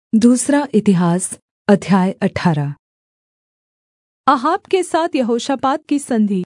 दूसरा इतिहास अध्याय 18। आहाब के साथ यहोशापात की संधि।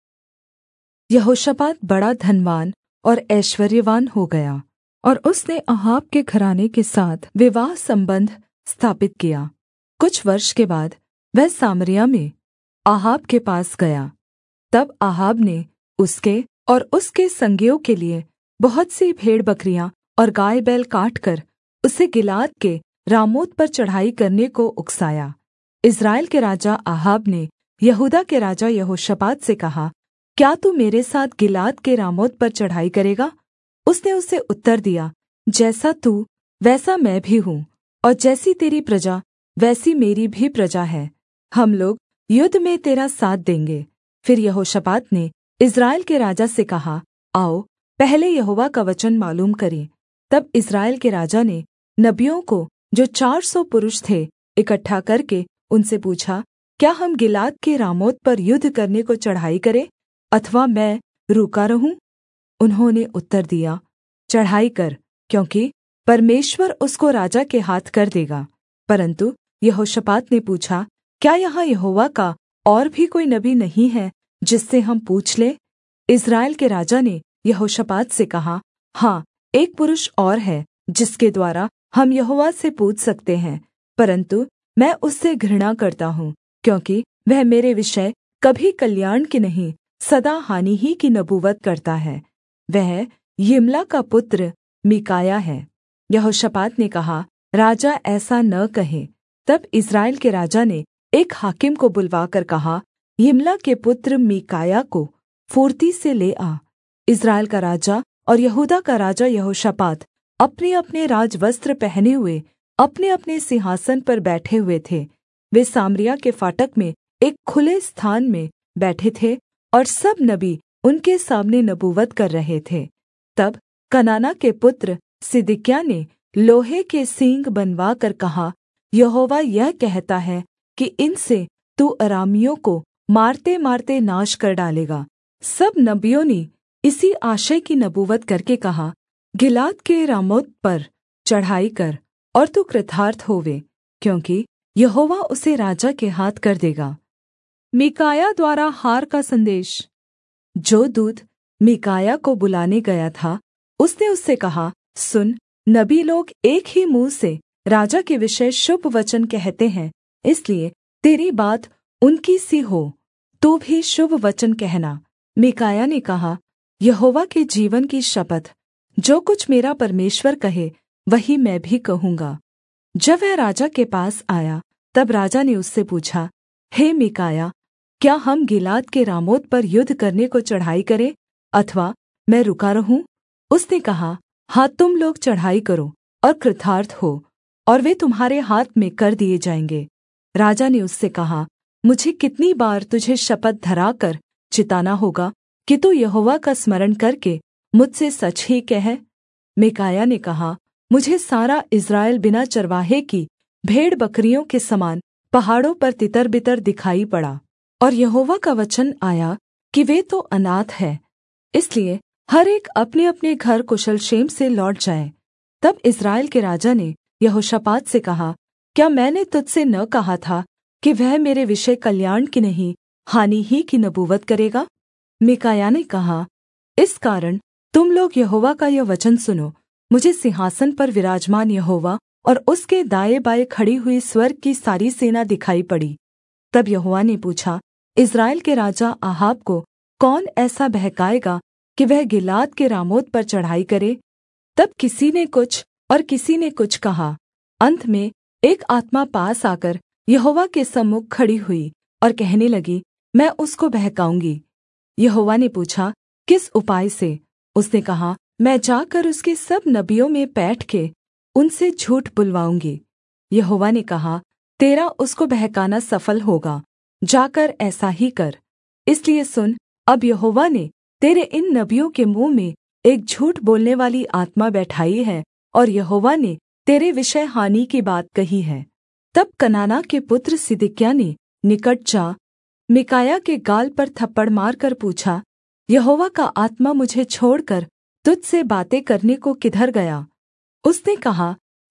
यहोशापात बड़ा धनवान और ऐश्वर्यवान हो गया, और उसने आहाब के घराने के साथ विवाह संबंध स्थापित किया। कुछ वर्ष के बाद वह सामरिया में आहाब के पास गया। तब आहाब ने उसके और उसके संगियों के लिए बहुत सी भेड़बकरियाँ और गाय बैल काटकर उसे गिलाद के रामोत पर चढ़ाई करने को उकसाया। इस्राएल के राजा आहाब ने यहूदा के राजा यहोशापात से कहा, क्या तू मेरे साथ गिलाद के रामोत पर चढ़ाई करेगा? उसने उसे उत्तर दिया, जैसा तू वैसा मैं भी हूँ, और जैसी तेरी प्रजा वैसी मेरी भी प्रजा है। हम लोग युद्ध में तेरा साथ देंगे। फिर यहोशापात ने इस्राएल के राजा से कहा, आओ पहले यहोवा का वचन मालूम करें। तब इस्राएल के राजा ने नबियों को, जो 400 पुरुष थे, इकट्ठा करके उनसे पूछा, क्या हम गिलाद के रामोत पर युद्ध करने को चढ़ाई करें, अथवा मैं रुका रहूं? उन्होंने उत्तर दिया, चढ़ाई कर, क्योंकि परमेश्वर उसको राजा के हाथ कर देगा। परन्तु यहोशापात ने पूछा, क्या यहाँ यहोवा का और भी कोई नबी नहीं है जिससे हम पूछ लें? इस्राएल के राजा ने यहोशापात से कहा, हाँ, एक पुरुष और है जिसके द्वारा हम यहोवा से पूछ सकते हैं, परन्तु मैं उससे घृणा करता हूँ, क्योंकि वह मेरे विषय कभी कल्याण की नहीं, सदा हानि ही की नबूवत करता है। वह यिम्ला का पुत्र मीकायाह है। यहोशापात ने कहा, राजा ऐसा न कहे। तब इस्राएल के राजा ने एक हाकिम को बुलवाकर कहा, यिम्ला के पुत्र मीकायाह को फुर्ती से ले आ। इस्राएल का राजा और यहूदा का राजा यहोशापात अपने-अपने राजवस्त्र पहने हुए अपने-अपने सिंहासन पर बैठे हुए थे। वे सामरिया के फाटक में एक खुले स्थान में बैठे थे, और सब नबी उनके सामने नबूवत कर रहे थे। तब कनाना के पुत्र सिदकिय्याह ने लोहे के सींग बनवा कर कहा, यहोवा यह कहता है कि इनसे तू अरामियों को मारते-मारते नाश कर डालेगा। सब नबियों ने इसी आशय की नबूवत करके कहा, गिलाद के रामोत पर चढ़ाई कर, और तू कृतार्थ होवे, क्योंकि यहोवा उसे राजा के हाथ कर देगा। मीकायाह द्वारा हार का संदेश। जो दूत मीकायाह को बुलाने गया था, उसने उससे कहा, सुन, नबी लोग एक ही मुँह से राजा के विषय शुभ वचन कहते हैं, इसलिए तेरी बात उनकी सी हो, तू भी शुभ वचन कहना। मीकायाह ने कहा, यहोवा के जीवन की शपथ, जो कुछ मेरा परमेश्वर कहे वही मैं भी कहूँगा। जब वह राजा के पास आया, तब राजा ने उससे पूछा, हे मीकायाह, क्या हम गिलाद के रामोत पर युद्ध करने को चढ़ाई करें, अथवा मैं रुका रहूं? उसने कहा, हाँ, तुम लोग चढ़ाई करो और कृतार्थ हो, और वे तुम्हारे हाथ में कर दिए जाएंगे। राजा ने उससे कहा, मुझे कितनी बार तुझे शपथ धराकर चिताना होगा कि तू यहोवा का स्मरण करके मुझसे सच ही कह? मीकायाह ने कहा, मुझे सारा इस्राएल बिना चरवाहे की भेड़ बकरियों के समान पहाड़ों पर तितर-बितर दिखाई पड़ा, और यहोवा का वचन आया कि वे तो अनाथ है, इसलिए हर एक अपने-अपने घर कुशल क्षेम से लौट जाए। तब इस्राएल के राजा ने यहोशापात से कहा, क्या मैंने तुझसे न कहा था कि वह मेरे विषय कल्याण की नहीं, हानि ही की नबूवत करेगा? मीकायाह ने कहा, इस कारण तुम लोग यहोवा का यह वचन सुनो। मुझे सिंहासन पर विराजमान यहोवा और उसके दाएं-बाएं खड़ी हुई स्वर्ग की सारी सेना दिखाई पड़ी। तब यहोवा ने पूछा, इस्राएल के राजा आहाब को कौन ऐसा बहकाएगा कि वह गिलाद के रामोत पर चढ़ाई करे? तब किसी ने कुछ और किसी ने कुछ कहा। अंत में एक आत्मा पास आकर यहोवा के सम्मुख खड़ी हुई और कहने लगी, मैं उसको बहकाऊँगी। यहोवा ने पूछा, किस उपाय से? उसने कहा, मैं जाकर उसके सब नबियों में पैठ के उनसे झूठ बुलवाऊँगी। यहोवा ने कहा, तेरा उसको बहकाना सफल होगा, जाकर ऐसा ही कर। इसलिए सुन, अब यहोवा ने तेरे इन नबियों के मुँह में एक झूठ बोलने वाली आत्मा बैठाई है, और यहोवा ने तेरे विषय हानि की बात कही है। तब कनाना के पुत्र सिदकिय्याह ने निकट जा मीकायाह के गाल पर थप्पड़ मारकर पूछा, यहोवा का आत्मा मुझे छोड़कर तुझ से बातें करने को किधर गया? उसने कहा,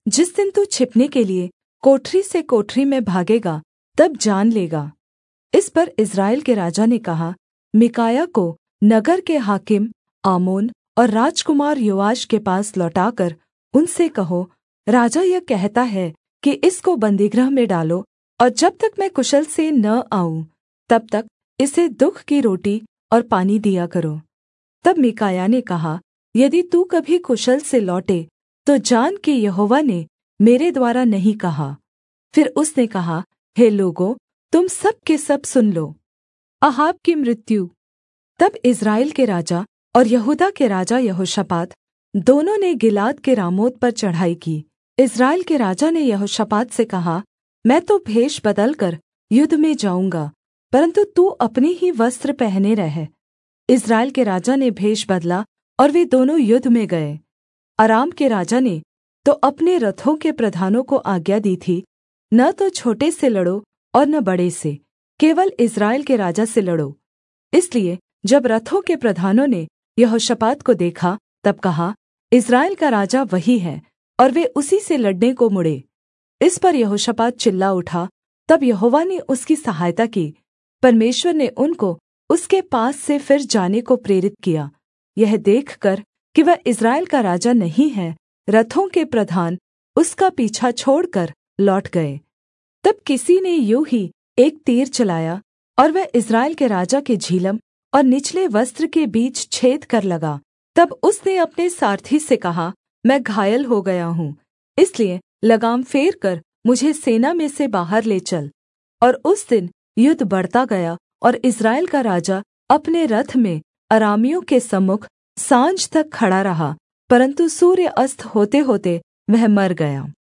जिस दिन तू छिपने के लिए कोठरी से कोठरी में भागेगा, तब जान लेगा। इस पर इस्राएल के राजा ने कहा, मीकायाह को नगर के हाकिम आमोन और राजकुमार योआश के पास लौटाकर उनसे कहो, राजा यह कहता है कि इसको बन्दीगृह में डालो, और जब तक मैं कुशल से न आऊँ तब तक इसे दुःख की रोटी और पानी दिया करो। तब मीकायाह ने कहा, यदि तू कभी कुशल से लौटे तो जान कि यहोवा ने मेरे द्वारा नहीं कहा। फिर उसने कहा, हे लोगों, तुम सब के सब सुन लो। अहाब की मृत्यु। तब इस्राएल के राजा और यहूदा के राजा यहोशापात दोनों ने गिलाद के रामोत पर चढ़ाई की। इस्राएल के राजा ने यहोशापात से कहा, मैं तो भेष बदलकर युद्ध में जाऊँगा, परन्तु तू अपने ही वस्त्र पहने रह। इस्राएल के राजा ने भेष बदला और वे दोनों युद्ध में गए। अराम के राजा ने तो अपने रथों के प्रधानों को आज्ञा दी थी, न तो छोटे से लड़ो और न बड़े से, केवल इस्राएल के राजा से लड़ो। इसलिए जब रथों के प्रधानों ने यहोशापात को देखा, तब कहा, इस्राएल का राजा वही है, और वे उसी से लड़ने को मुड़े। इस पर यहोशापात चिल्ला उठा। तब यहोवा ने उसकी सहायता की। परमेश्वर ने उनको उसके पास से फिर जाने को प्रेरित किया। यह देखकर कि वह इस्राएल का राजा नहीं है, रथों के प्रधान उसका पीछा छोड़कर लौट गए। तब किसी ने यूं ही एक तीर चलाया, और वह इस्राएल के राजा के झिलम और निचले वस्त्र के बीच छेद कर लगा। तब उसने अपने सारथी से कहा, मैं घायल हो गया हूँ, इसलिए लगाम फेर कर मुझे सेना में से बाहर ले चल। और उस दिन युद्ध बढ़ता गया, और इस्राएल का राजा अपने रथ में अरामियों के सम्मुख साँझ तक खड़ा रहा, परन्तु सूर्य अस्त होते-होते वह मर गया।